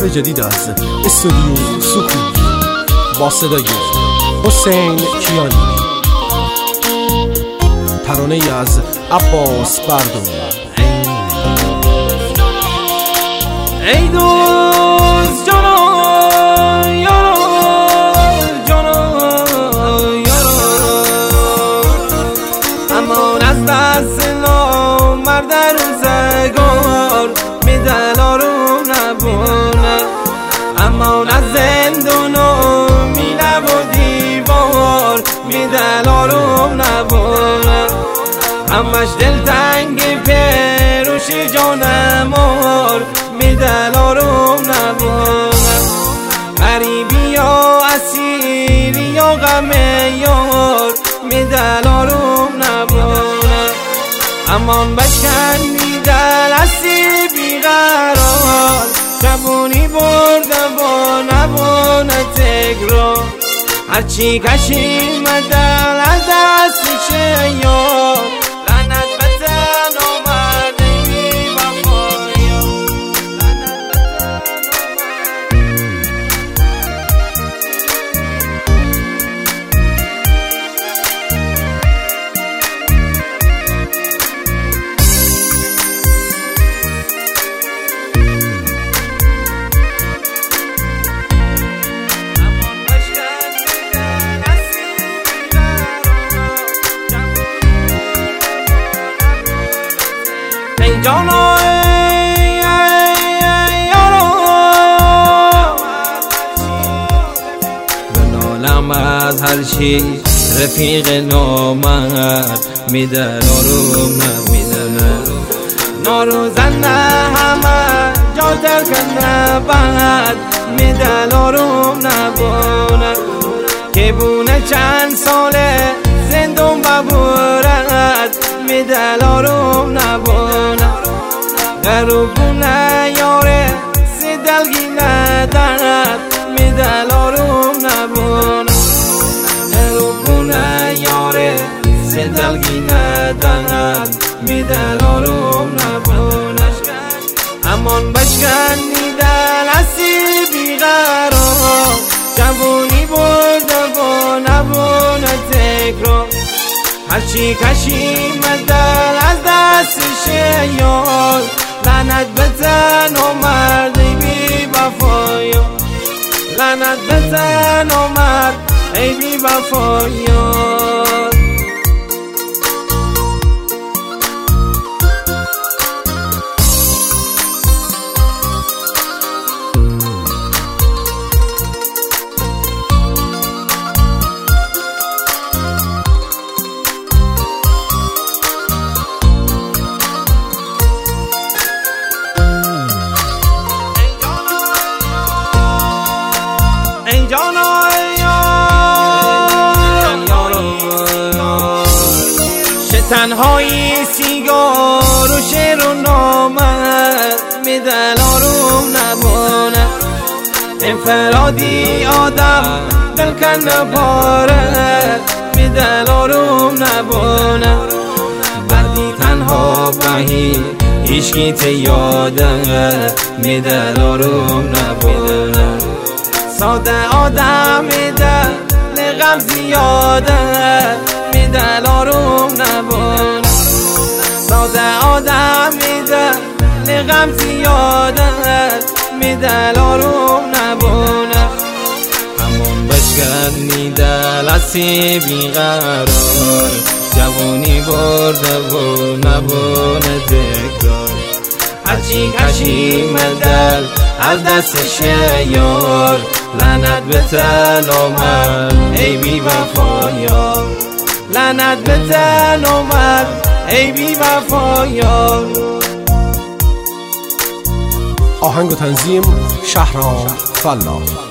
مطلب جدید از استودیو سکوت با صدای حسین کیانی، ترانه از عباس بردون. ای دوست جانا یارا امان از دست نامرد روزگار می دلارو نبونه، امان از زندون و میله و دیوار می دلارو نبونه، همش دلتنگ پروشی جانمار می دلارو نبونه، غریبی یا اسیری یا غم یار می دلارو نبونه، امان بشکن می دل اسیر بیقرار، جوونی برده با نبونه تکرار، هرچی کشیم دل از دست یار، لعنت به تن آمرده بی وفایا، ای جانا یارا بنالم از هر چی رفیق نامرد میدلارم نمیدنه، ناروزن همه جا ترک نبد میدلارم نبونه، که بونه چند ساله زندون ببورد میدلارم نبونه، غروبونه یاره سی دلگی ندارد میدلارم نبونه، غروبونه یاره سی دلگی ندارد میدلارم نبونه، امان بشکن میدل اسی بیقرار، جوونی برده با نبونه تکرار، هرچی کشیم دل از دستش یار، لعنت به تن آمرد ای بی وفایا، لعنت به تن آمرد ای بی وفایا. تنهایی سیگار و شعر و نامه می دلارم نبونه، انفرادی آدم دلکن نباره می دلارم نبونه، بعدی تنها بهی عشقی تیاده می دلارم نبونه، ساده آدم می دل غم زیاده می دلارم نبونه، ساده آدم می دل غم زیاده می دلارم نبونه، همون بشکن می دل اسی بیقرار، جوانی برده و نبونه تکرار، هرچی کشیم دل از دستش یار، لعنت به تن آمد ای بی وفایا، لعنت به تن آمد ای بی وفایا. آهنگ و تنظیم شهرام فلاح.